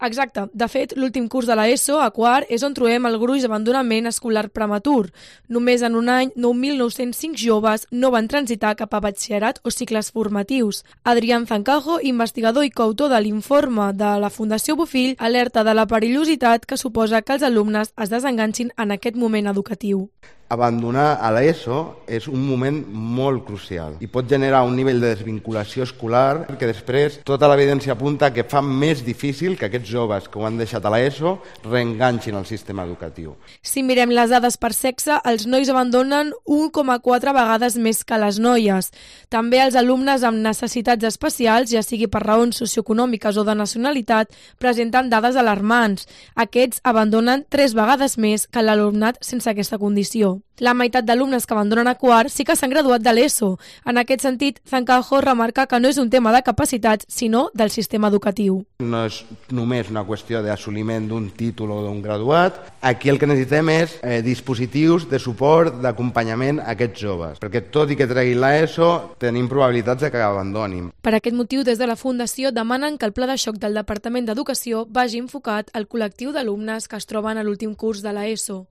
Exacte. De fet, l'últim curs de l'ESO, a quart, és on trobem el gruix d'abandonament escolar prematur. Només en un any, 9.905 joves no van transitar cap a batxillerat o cicles formatius. Adrián Zancajo, investigador i coautor de l'informe de la Fundació Bofill, alerta de la perillositat que suposa que els alumnes es desenganxin en aquest moment educatiu. Abandonar a l'ESO és un moment molt crucial i pot generar un nivell de desvinculació escolar que després tota l'evidència apunta que fa més difícil que aquests joves que ho han deixat a l'ESO reenganxin al sistema educatiu. Si mirem les dades per sexe, els nois abandonen 1,4 vegades més que les noies. També els alumnes amb necessitats especials, ja sigui per raons socioeconòmiques o de nacionalitat, presenten dades alarmants. Aquests abandonen 3 vegades més que l'alumnat sense aquesta condició. La meitat d'alumnes que abandonen a quart sí que s'han graduat de l'ESO. En aquest sentit, Zancajo remarca que no és un tema de capacitats, sinó del sistema educatiu. No és només una qüestió d'assoliment d'un títol o d'un graduat. Aquí el que necessitem és dispositius de suport, d'acompanyament a aquests joves, perquè tot i que treguin l'ESO, tenim probabilitats de que abandonin. Per aquest motiu, des de la Fundació demanen que el pla de xoc del Departament d'Educació vagi enfocat al col·lectiu d'alumnes que es troben a l'últim curs de l'ESO.